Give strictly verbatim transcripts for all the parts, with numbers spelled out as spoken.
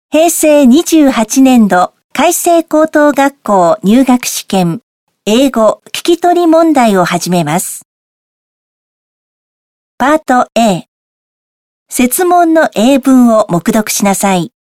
平成にじゅうはちねんど改正高等学校入学試験英語聞き取り問題を始めます。パート A、設問の英文を黙読しなさい。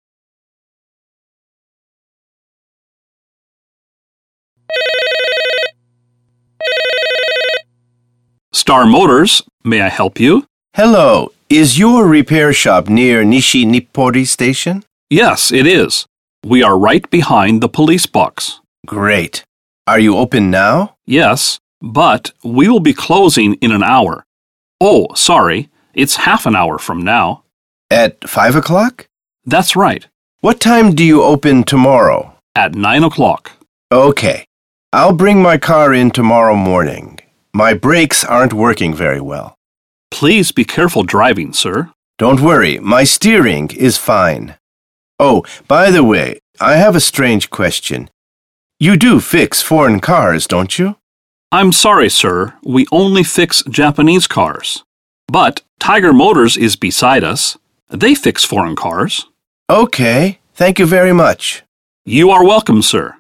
Star Motors, may I help you? Hello, is your repair shop near Nishi Nippori Station? Yes, it is. We are right behind the police box. Great. Are you open now? Yes, but we will be closing in an hour. Oh, sorry, it's half an hour from now. At five o'clock? That's right, What time do you open tomorrow? at nine o'clock. Okay. I'll bring my car in tomorrow morning. My brakes aren't working very well. Please be careful driving, sir. Don't worry, my steering is fine. Oh, by the way, I have a strange question. You do fix foreign cars, don't you? I'm sorry, sir, we only fix Japanese cars. But Tiger Motors is beside us. They fix foreign cars. Okay, thank you very much. You are welcome, sir.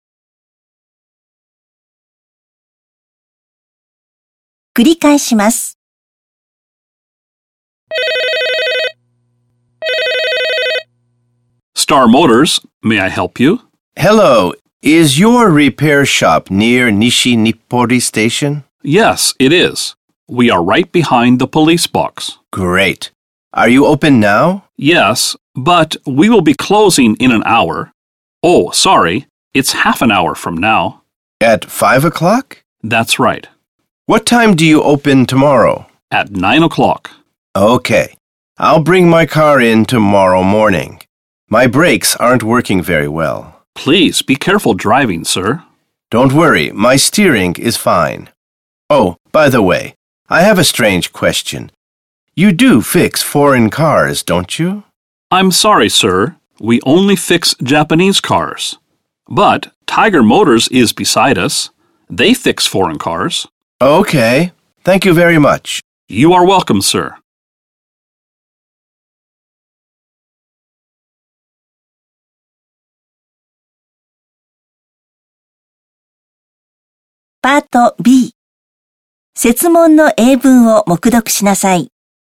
繰り返します。 Star Motors, may I help you? Hello, is your repair shop near Nishi Nippori Station? Yes, it is. We are right behind the police box. Great. Are you open now? Yes, but we will be closing in an hour. Oh, sorry, it's half an hour from now. At five o'clock? That's right, What time do you open tomorrow? at nine o'clock. Okay. I'll bring my car in tomorrow morning. My brakes aren't working very well. Please be careful driving, sir. Don't worry, my steering is fine. Oh, by the way, I have a strange question. You do fix foreign cars, don't you? I'm sorry, sir, we only fix Japanese cars. But Tiger Motors is beside us. They fix foreign cars. Okay. Thank you very much. You are welcome, sir. パート B、設問の英文を黙読しなさい。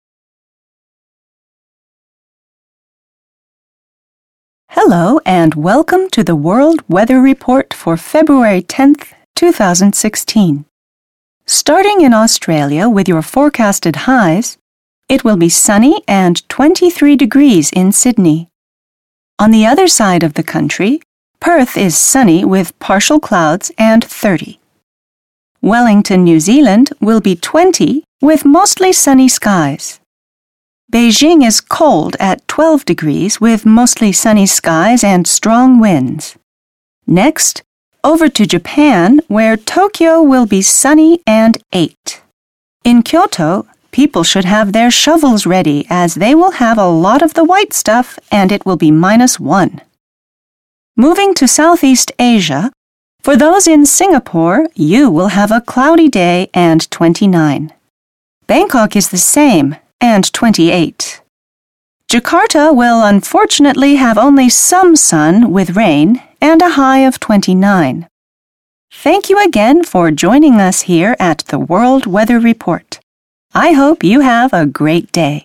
Hello and welcome to the World Weather Report for February tenth, twenty sixteen. Starting in Australia with your forecasted highs, it will be sunny and twenty-three degrees in Sydney. On the other side of the country, Perth is sunny with partial clouds and thirty. Wellington, New Zealand will be twenty with mostly sunny skies. Beijing is cold at twelve degrees with mostly sunny skies and strong winds. Next, over to Japan, where Tokyo will be sunny and eight. In Kyoto, people should have their shovels ready as they will have a lot of the white stuff and it will be minus one. Moving to Southeast Asia, for those in Singapore, you will have a cloudy day and twenty-nine. Bangkok is the same and twenty-eight. Jakarta will unfortunately have only some sun with rain and a high of twenty-nine. Thank you again for joining us here at the World Weather Report. I hope you have a great day.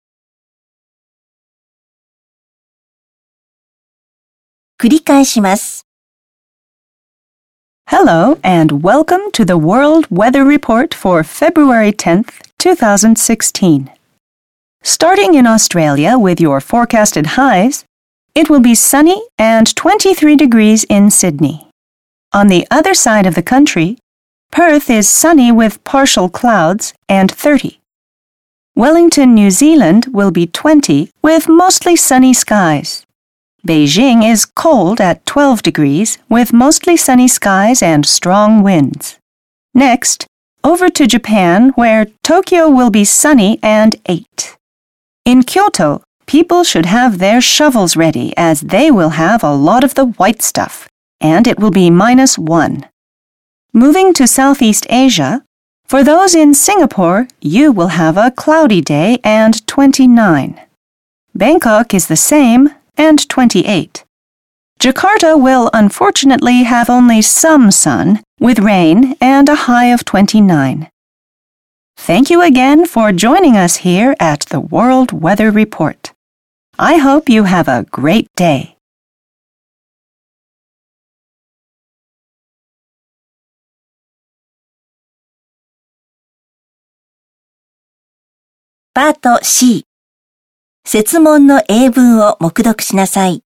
繰り返します。 Hello and welcome to the World Weather Report for February tenth, twenty sixteen. Starting in Australia with your forecasted highs, it will be sunny and twenty-three degrees in Sydney. On the other side of the country, Perth is sunny with partial clouds and thirty. Wellington, New Zealand will be twenty with mostly sunny skies. Beijing is cold at twelve degrees with mostly sunny skies and strong winds. Next, over to Japan where Tokyo will be sunny and eight. In Kyoto, people should have their shovels ready as they will have a lot of the white stuff, and it will be minus one. Moving to Southeast Asia, for those in Singapore, you will have a cloudy day and twenty-nine. Bangkok is the same and twenty-eight. Jakarta will unfortunately have only some sun, with rain and a high of twenty-nine. Thank you again for joining us here at the World Weather Report. I hope you have a great day. パート C。設問の英文を黙読しなさい。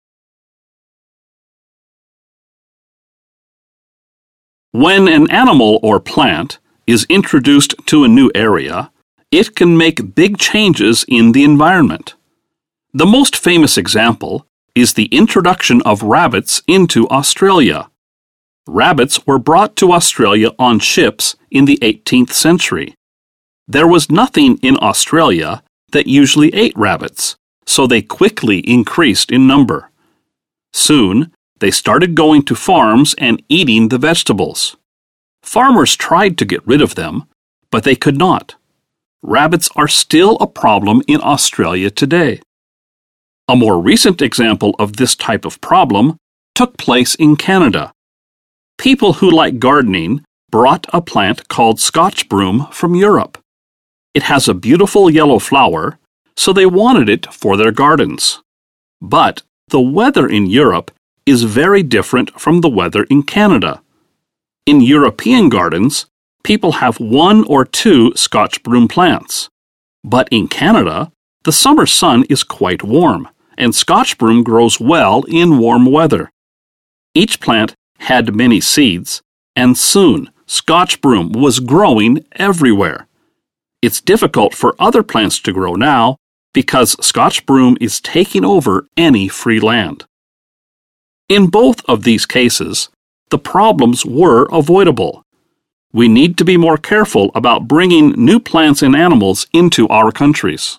When an animal or plant is introduced to a new area, it can make big changes in the environment. The most famous example is the introduction of rabbits into Australia. Rabbits were brought to Australia on ships in the eighteenth century. There was nothing in Australia that usually ate rabbits, so they quickly increased in number. Soon, they started going to farms and eating the vegetables. Farmers tried to get rid of them, but they could not. Rabbits are still a problem in Australia today. A more recent example of this type of problem took place in Canada. People who like gardening brought a plant called Scotch broom from Europe. It has a beautiful yellow flower, so they wanted it for their gardens. But the weather in Europe is very different from the weather in Canada. In European gardens, people have one or two Scotch broom plants. But in Canada, the summer sun is quite warm, and Scotch broom grows well in warm weather. Each plant had many seeds, and soon Scotch broom was growing everywhere. It's difficult for other plants to grow now because Scotch broom is taking over any free land. In both of these cases, the problems were avoidable. We need to be more careful about bringing new plants and animals into our countries.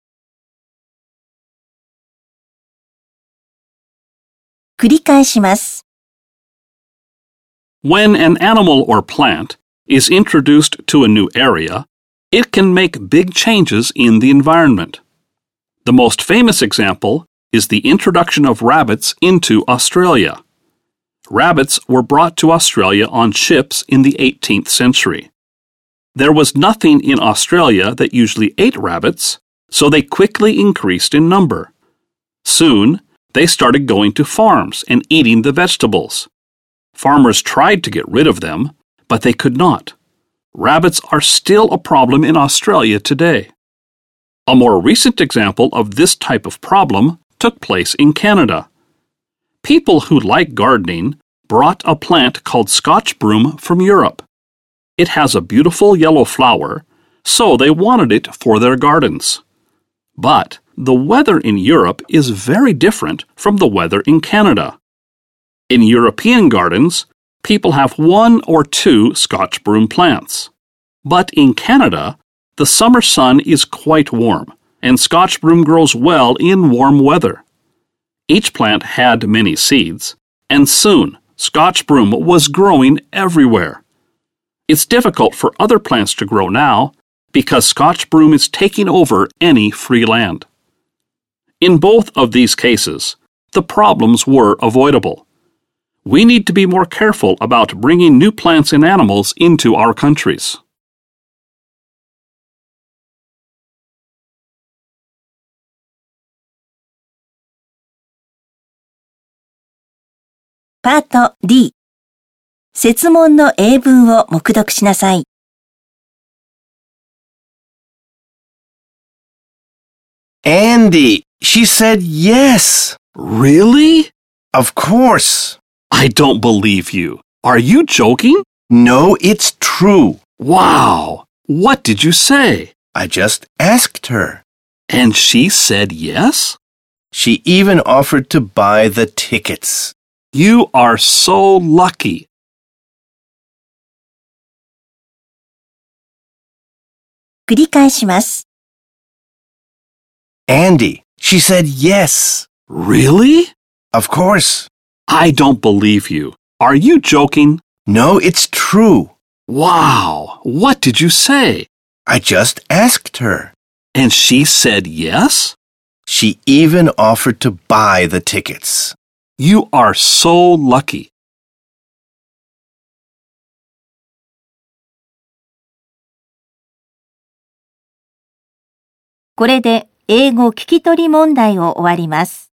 When an animal or plant is introduced to a new area, it can make big changes in the environment. The most famous example is the introduction of rabbits into Australia. Rabbits were brought to Australia on ships in the eighteenth century. There was nothing in Australia that usually ate rabbits, so they quickly increased in number. Soon, they started going to farms and eating the vegetables. Farmers tried to get rid of them, but they could not. Rabbits are still a problem in Australia today. A more recent example of this type of problem took place in Canada. People who like gardening brought a plant called Scotch broom from Europe. It has a beautiful yellow flower, so they wanted it for their gardens. But the weather in Europe is very different from the weather in Canada. In European gardens, people have one or two Scotch broom plants. But in Canada, the summer sun is quite warm, and Scotch broom grows well in warm weather. Each plant had many seeds, and soon Scotch broom was growing everywhere. It's difficult for other plants to grow now because Scotch broom is taking over any free land. In both of these cases, the problems were avoidable. We need to be more careful about bringing new plants and animals into our countries. Part D。設問の英文を黙読しなさい。 Andy, she said yes. Really? Of course. I don't believe you. Are you joking? No, it's true. Wow! What did you say? I just asked her. And she said yes? She even offered to buy the tickets. You are so lucky. Andy, she said yes. Really? Of course. I don't believe you. Are you joking? No, it's true. Wow! What did you say? I just asked her. And she said yes? She even offered to buy the tickets. You are so lucky. これで英語聞き取り問題を終わります。